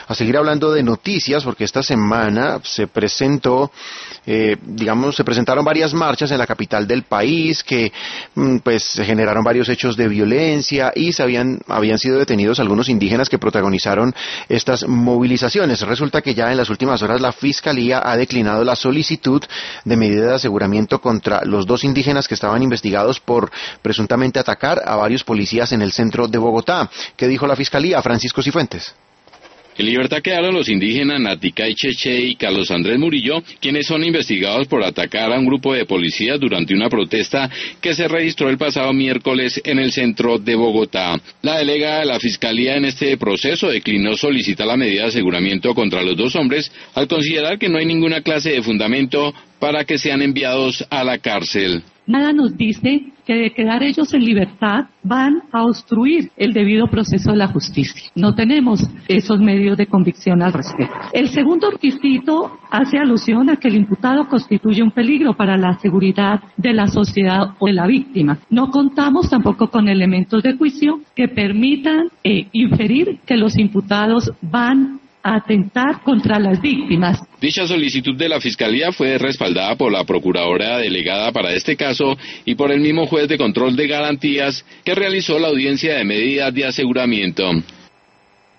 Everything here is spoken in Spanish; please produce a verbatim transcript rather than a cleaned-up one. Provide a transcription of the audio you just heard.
a seguir hablando de noticias, porque esta semana se presentó, eh, digamos, se presentaron varias marchas en la capital del país que, pues, se generaron varios hechos de violencia y se habían, habían sido detenidos algunos indígenas que protagonizaron estas movilizaciones. Resulta que ya en las últimas horas la Fiscalía ha declinado la solicitud de medida de aseguramiento contra los dos indígenas que estaban investigados por presuntamente atacar a varios policías en el centro de Bogotá. ¿Qué dijo la Fiscalía? Francisco Cifuentes. En libertad quedaron los indígenas Naticay Cheche y Carlos Andrés Murillo, quienes son investigados por atacar a un grupo de policías durante una protesta que se registró el pasado miércoles en el centro de Bogotá. La delegada de la Fiscalía en este proceso declinó solicitar la medida de aseguramiento contra los dos hombres al considerar que no hay ninguna clase de fundamento para que sean enviados a la cárcel. Nada nos dice que de quedar ellos en libertad van a obstruir el debido proceso de la justicia. No tenemos esos medios de convicción al respecto. El segundo requisito hace alusión a que el imputado constituye un peligro para la seguridad de la sociedad o de la víctima. No contamos tampoco con elementos de juicio que permitan eh, inferir que los imputados van a atentar contra las víctimas. Dicha solicitud de la Fiscalía fue respaldada por la Procuradora Delegada para este caso y por el mismo juez de control de garantías que realizó la audiencia de medidas de aseguramiento.